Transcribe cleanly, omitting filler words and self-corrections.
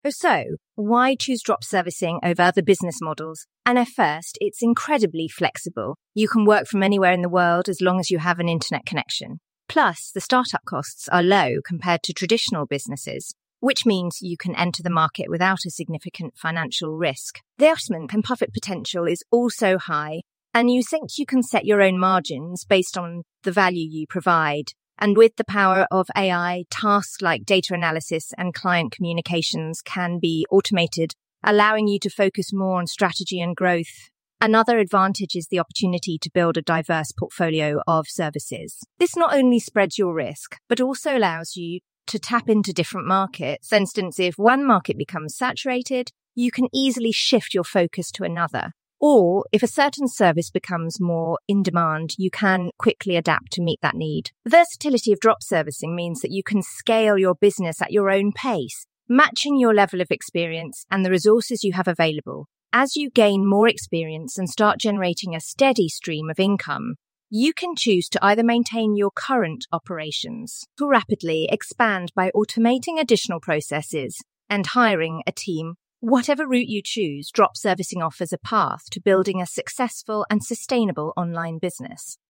So, why choose drop servicing over other business models? And at first, it's incredibly flexible. You can work from anywhere in the world as long as you have an internet connection. Plus, the startup costs are low compared to traditional businesses, which means you can enter the market without a significant financial risk. The investment and profit potential is also high, and you think you can set your own margins based on the value you provide. And with the power of AI, tasks like data analysis and client communications can be automated, allowing you to focus more on strategy and growth. Another advantage is the opportunity to build a diverse portfolio of services. This not only spreads your risk, but also allows you to tap into different markets. For instance, if one market becomes saturated, you can easily shift your focus to another. Or if a certain service becomes more in demand, you can quickly adapt to meet that need. The versatility of drop servicing means that you can scale your business at your own pace, matching your level of experience and the resources you have available. As you gain more experience and start generating a steady stream of income, you can choose to either maintain your current operations or rapidly expand by automating additional processes and hiring a team. Whatever route you choose, drop servicing offers a path to building a successful and sustainable online business.